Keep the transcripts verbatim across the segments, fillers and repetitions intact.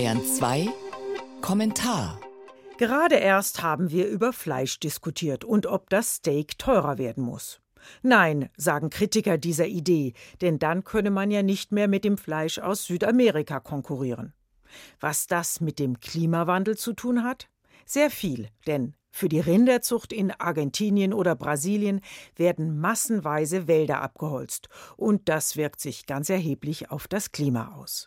Bayern zwei Kommentar. Gerade erst haben wir über Fleisch diskutiert und ob das Steak teurer werden muss. Nein, sagen Kritiker dieser Idee, denn dann könne man ja nicht mehr mit dem Fleisch aus Südamerika konkurrieren. Was das mit dem Klimawandel zu tun hat? Sehr viel, denn für die Rinderzucht in Argentinien oder Brasilien werden massenweise Wälder abgeholzt und das wirkt sich ganz erheblich auf das Klima aus.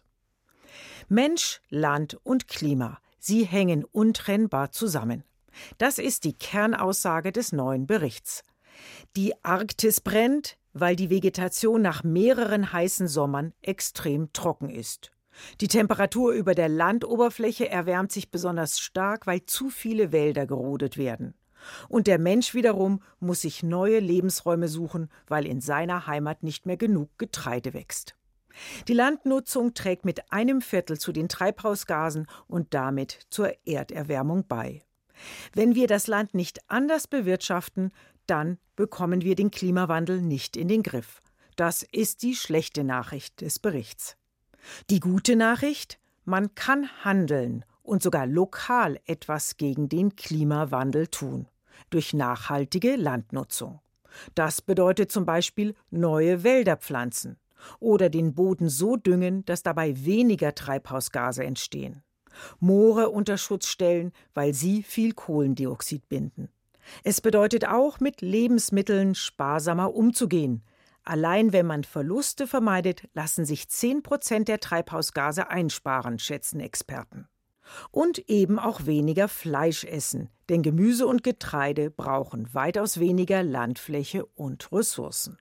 Mensch, Land und Klima, sie hängen untrennbar zusammen. Das ist die Kernaussage des neuen Berichts. Die Arktis brennt, weil die Vegetation nach mehreren heißen Sommern extrem trocken ist. Die Temperatur über der Landoberfläche erwärmt sich besonders stark, weil zu viele Wälder gerodet werden. Und der Mensch wiederum muss sich neue Lebensräume suchen, weil in seiner Heimat nicht mehr genug Getreide wächst. Die Landnutzung trägt mit einem Viertel zu den Treibhausgasen und damit zur Erderwärmung bei. Wenn wir das Land nicht anders bewirtschaften, dann bekommen wir den Klimawandel nicht in den Griff. Das ist die schlechte Nachricht des Berichts. Die gute Nachricht: Man kann handeln und sogar lokal etwas gegen den Klimawandel tun. Durch nachhaltige Landnutzung. Das bedeutet zum Beispiel neue Wälder pflanzen. Oder den Boden so düngen, dass dabei weniger Treibhausgase entstehen. Moore unter Schutz stellen, weil sie viel Kohlendioxid binden. Es bedeutet auch, mit Lebensmitteln sparsamer umzugehen. Allein wenn man Verluste vermeidet, lassen sich zehn Prozent der Treibhausgase einsparen, schätzen Experten. Und eben auch weniger Fleisch essen, denn Gemüse und Getreide brauchen weitaus weniger Landfläche und Ressourcen.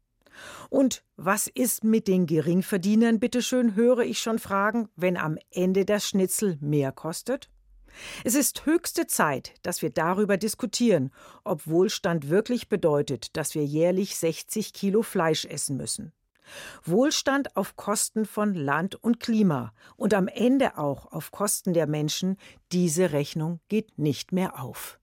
Und was ist mit den Geringverdienern, bitteschön, höre ich schon fragen, wenn am Ende das Schnitzel mehr kostet? Es ist höchste Zeit, dass wir darüber diskutieren, ob Wohlstand wirklich bedeutet, dass wir jährlich sechzig Kilo Fleisch essen müssen. Wohlstand auf Kosten von Land und Klima und am Ende auch auf Kosten der Menschen, diese Rechnung geht nicht mehr auf.